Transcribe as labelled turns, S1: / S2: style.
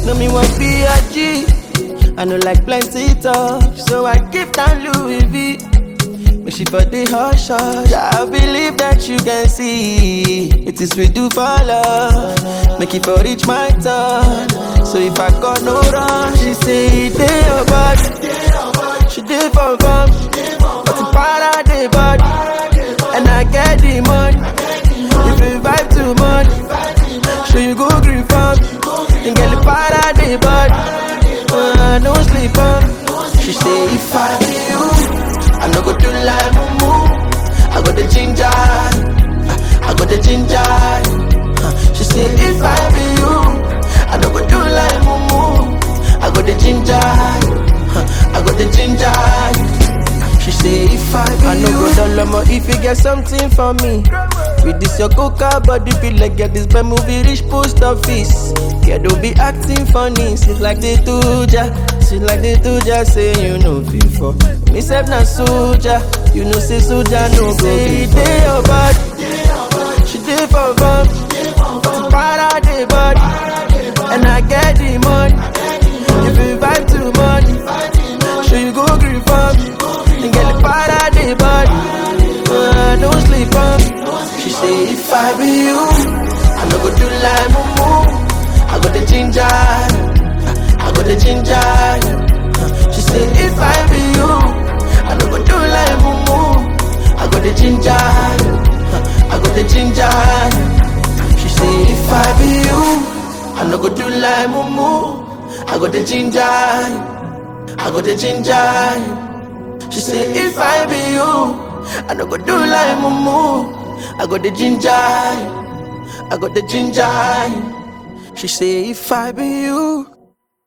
S1: No me want be a G. I know like plenty talk, so I give down Louis V. But she for the hush hush. I believe that you can see it is we do for love. Make it for reach my turn. So if I got no run, she say they your body. She did for fun, but the para the body, and I get the money. If you vibe too much, so you go green farm and get the para the body. No sleep on. She say if I be you, I no go do like mumu. I got the ginger, I got the ginger. She say if I be you, I no go do like mumu. I got the ginger, I got the ginger. She say if I be I no go down low if you get something for me. With this your coca body feel like get this bad movie reach post office. Yeah, don't be acting funny. She's like the tuja, she's like the tuja. Say you know before me self na soldier. You know say soldier no go say they your body. She did for fun, para the body, and I get the money. If you vibe too much, so you go green for me and get the para the body. No sleep on. She say if I be you, I no go do like mumu. I got the ginger, I got the ginger. She say if I be you, I no go do like mumu. I got the ginger, I got the ginger. She say if I be you, I no go do like mumu. I got the ginger, I got the ginger. She say if I be you, I no go do like mumu. I got the ginger, I got the ginger. She say if I be you,